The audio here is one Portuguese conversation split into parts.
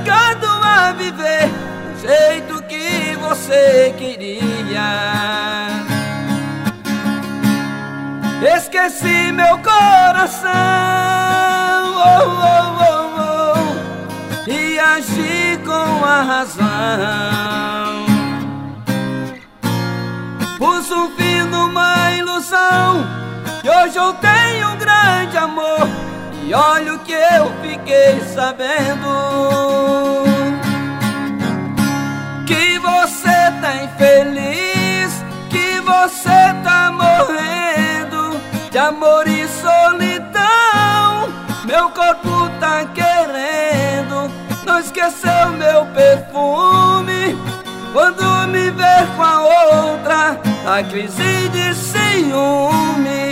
obrigado a viver do jeito que você queria. Esqueci meu coração, e agi com a razão. Pus um fim numa ilusão, e hoje eu tenho um grande amor. E olha o que eu fiquei sabendo, que você tá infeliz, que você tá morrendo de amor e solidão. Meu corpo tá querendo, não esqueceu meu perfume. Quando me ver com a outra, a crise de ciúme.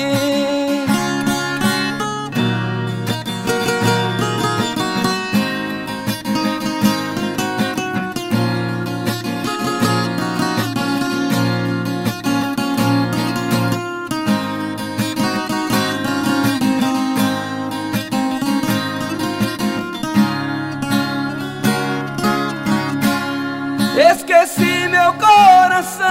Esqueci meu coração,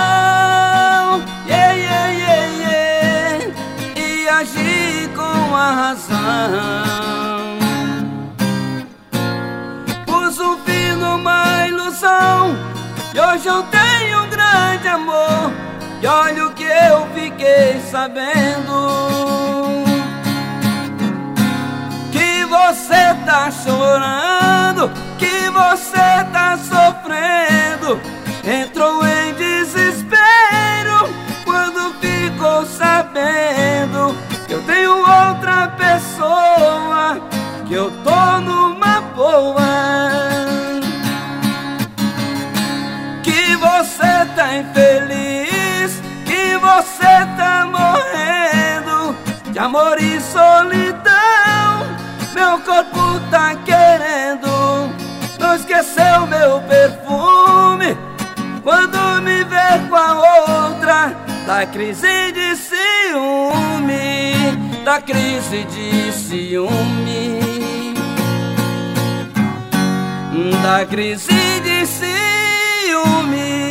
e agi com a razão. Pus um fim numa ilusão, e hoje eu tenho um grande amor. E olha o que eu fiquei sabendo, que você tá chorando, que você tá sofrendo. Entrou em desespero quando ficou sabendo que eu tenho outra pessoa, que eu tô numa boa. Que você tá infeliz, que você tá morrendo de amor e solidão. Meu corpo tá querendo, não esqueceu meu perfume. Quando me ver com a outra, da crise de ciúme, da crise de ciúme, da crise de ciúme.